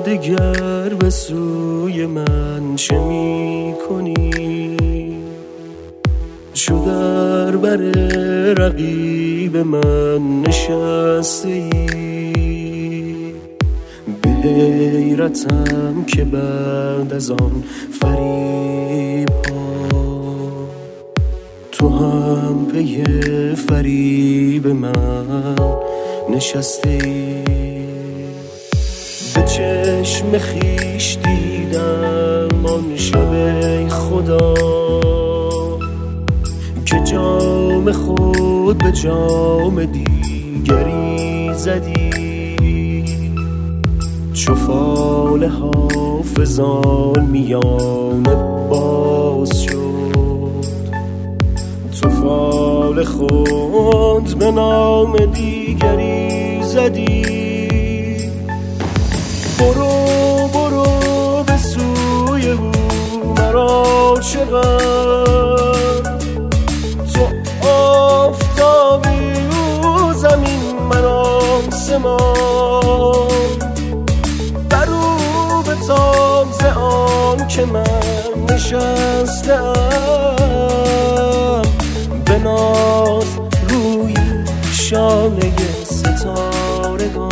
دگر به سوی من چه می کنی؟ چو در بر رقیب من نشسته ای، به حیرتم که بعد از آن فریب ها تو هم پی فریب من نشسته ای. به چشم خویش دیدم آن شب ای خدا که جام خود به جام دیگری زدی، چو فال حافظان میانه باز شد، تو فال خود به نام دیگری زدی. برو برو به سوی او مرا چه غم، تو آفتابی او زمین من آسمان، بر او بتاب ز آن که من نشستم، به ناز روی شانه ستارگان.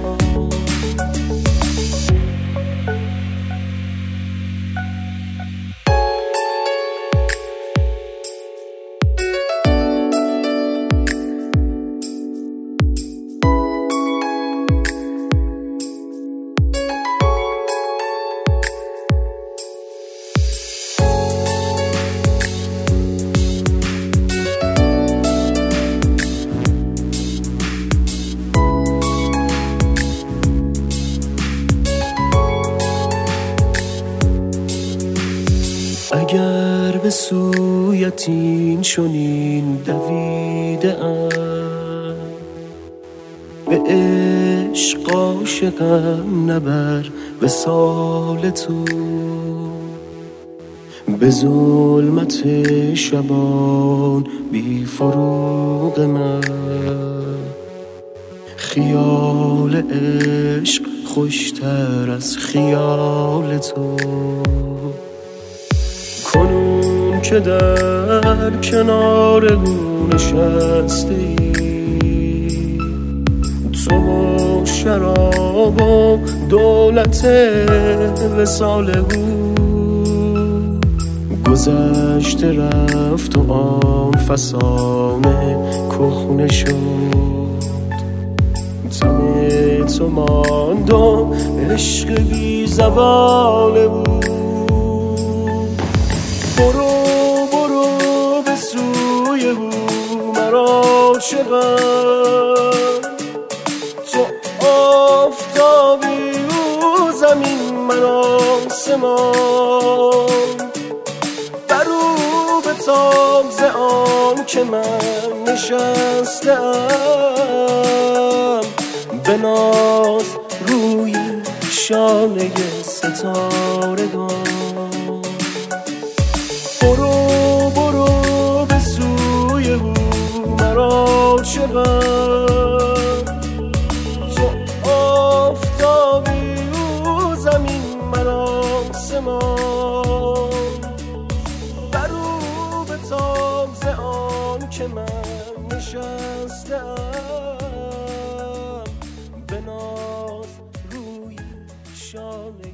اگر به سویت این چنین دویده ام، به عشق عاشقم نبر وصال تو، به ظلمت شبان بی فروغ من، خیال عشق خوشتر از خیال تو. کنون که در کنار او نشسته ای، تو و شراب و دولت وصال او، گذشته رفت و آن فسانه کهنه شد، تن تو ماند و عشق بی زوال او. برو برو به سوی او مرا چه غم، تو آفتابی او زمین من آسمان، بر او بتاب ز آن که من نشستم، به ناز روی شانه ستارگان. برو برو به سوی او مرا چه غم، تو آفتابی او زمین من آسمان، بر او بتاب ز آن که من نشستم، به ناز روی شانه